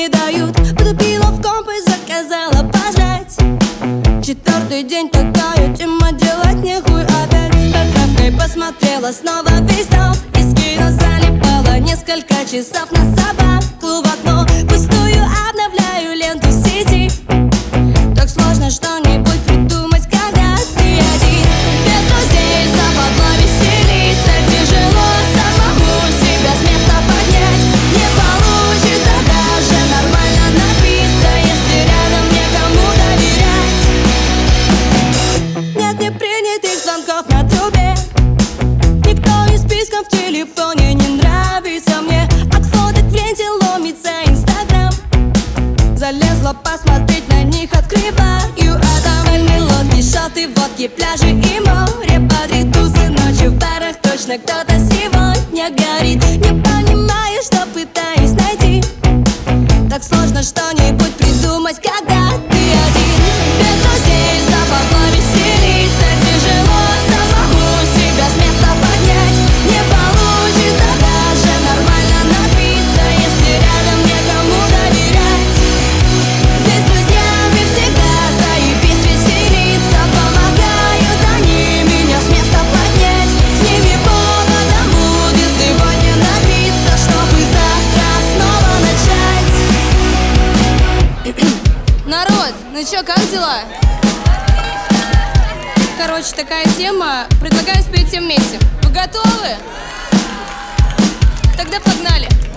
не дают. Потупила в комп и заказала пожрать. 4-й день такая тема, делать нехуй опять. Затравкой посмотрела снова весь дом. Из кино залипала несколько часов на собаку в окно. Пустую обновляю ленту в сети. Так сложно что-нибудь придумать, когда ты один. Без друзей западло веселиться. Тяжело самому себя с места поднять. Не получится даже нормально напиться, если рядом некому доверять. Нет непринятых звонков на трубе. Никто из списков в телефоне не нравится мне. От фоток в ленте ломится Инстаграм. Залезла посмотреть на них, открываю адам. Лодки, шоты, водки, пляжи и море. Бодрит тузы ночью в барах. Точно кто-то сегодня горит. Не понимаю, что пытаюсь найти. Так сложно что-нибудь придумать, когда ты один. Без друзей западло веселиться. Тяжело самому себя с места поднять. Не получится даже нормально напиться, если рядом некому доверять. Ведь с друзьями всегда заебись веселиться. Помогают они меня с места поднять. С ними поводом будет сегодня напиться, чтобы завтра снова начать. Народ, ну чё, как дела? Короче, такая тема. Предлагаю спеть всем вместе. Вы готовы? Тогда погнали.